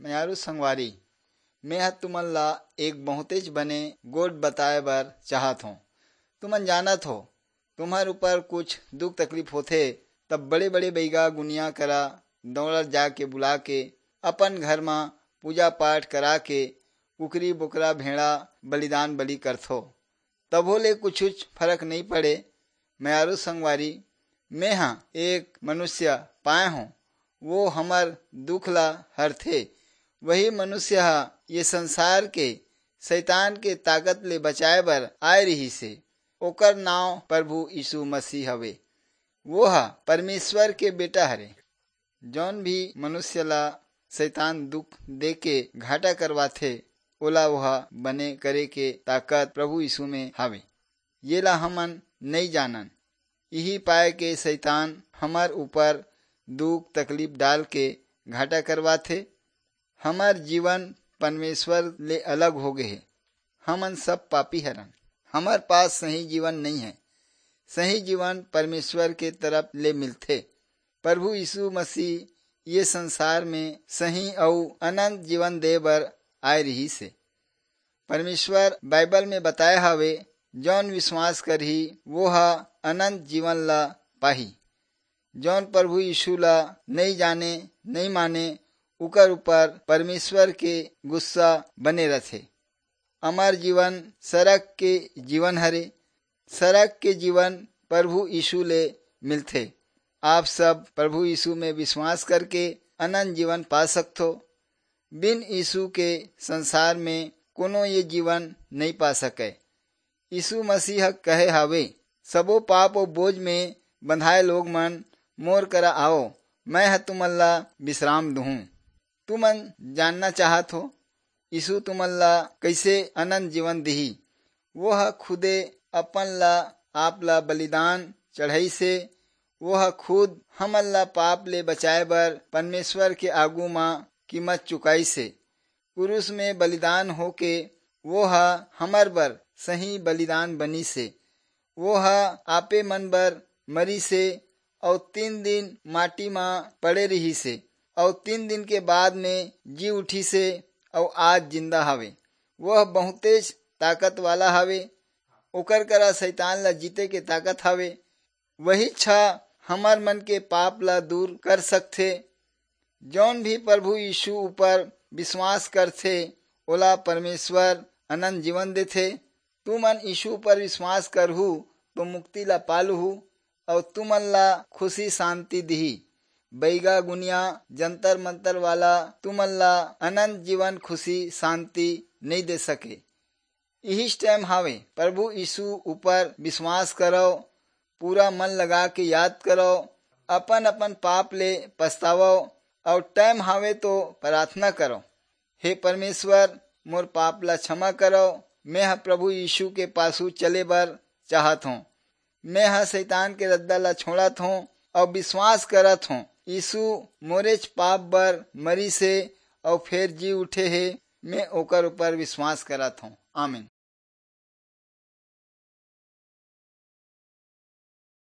म्यारू संगवारी मैं ह तुमन ला एक बहुतेज बने गोट बताए बर चाहत हूँ। तुमन जानत हो तुम्हार ऊपर कुछ दुख तकलीफ होथे तब बड़े बड़े बैगा गुनिया करा दौड़त जाके बुला के अपन घर में पूजा पाठ करा के कुकरी बोकरा भेड़ा बलिदान बलि करथो, तभो ले कुछ फर्क नहीं पड़े। म्यारू संगवारी मैं हाँ एक मनुष्य पाए हूँ वो हमर दुख ला हरथे। वही मनुष्य हा ये संसार के शैतान के ताकत ले बचाए बर आए रही से। ओकर नाव प्रभु यीशु मसीह हवे। वो हा परमेश्वर के बेटा हरे। जौन भी मनुष्य ला शैतान दुख दे के घाटा करवाथे ओला वह बने करे के ताकत प्रभु यीशु में हावे। ये ला हमन नहीं जानन, यही पाए के शैतान हमार ऊपर दुख तकलीफ डाल के घाटा करवाथे। हमार जीवन परमेश्वर ले अलग हो गए। हमन सब पापी हरन। हमार पास सही जीवन नहीं है। सही जीवन परमेश्वर के तरफ ले मिलथे। प्रभु यीशु मसीह ये संसार में सही और अनंत जीवन दे बर आए रही से। परमेश्वर बाइबल में बताए हावे जौन विश्वास करही वो हा अनंत जीवन ला पाही। जौन प्रभु यीशु ला नहीं जाने नहीं माने उकर ऊपर परमेश्वर के गुस्सा बने रथे। हमार जीवन सड़क के जीवन हरे। सड़क के जीवन प्रभु यीशु ले मिलथे। आप सब प्रभु यीशु में विश्वास करके अनंत जीवन पा सकथो। बिन यीशु के संसार में कोनो ये जीवन नहीं पा सके। यीशु मसीह कहे हावे सबो पाप और बोझ में बंधाए लोग मन मोर करा आओ, मैं ह तुमन ला विश्राम दूँ। तुमन जानना चाहत हो यीशु तुमन ला कैसे अनंत जीवन दिही। वो ह खुदे अपन ला आप ला बलिदान चढ़ाई से। वो ह खुद हमन ला पाप ले बचाए बर परमेश्वर के आगू मां कीमत चुकाई से। क्रूस में बलिदान होके वो ह हमर बर सही बलिदान बनी से। वो ह आपे मन बर मरी से और 3 दिन माटी मां पड़े रही से और 3 दिन के बाद में जी उठी से और आज जिंदा हवे। वह बहुतेज ताकत वाला हवे। ओकर करा शैतान ला जीते के ताकत हवे। वही छा हमर मन के पाप ला दूर कर सकथे। जौन भी प्रभु यीशु ऊपर विश्वास करथे ओला परमेश्वर अनंत जीवन देथे। तू मन यीशु पर विश्वास करहु तो मुक्ति ला पालहु और तुमन ला खुशी शांति दिही। बैगा गुनिया जंतर मंतर वाला तुमन ला अनंत जीवन खुशी शांति नहीं दे सके। यही टाइम हावे प्रभु यीशु ऊपर विश्वास करो, पूरा मन लगा के याद करो, अपन अपन पाप ले पछतावो और टाइम हावे तो प्रार्थना करो, हे परमेश्वर मोर पाप ला क्षमा करो। मैं हा प्रभु यीशु के पासू चले बर चाहत हूँ। मैं हा शैतान के रद्दा ला छोड़त हूँ और विश्वास करत हूँ यीशु मोरेच पाप बर मरी से और फिर जी उठे है। मैं ओकर ऊपर विश्वास करत हूँ। आमीन।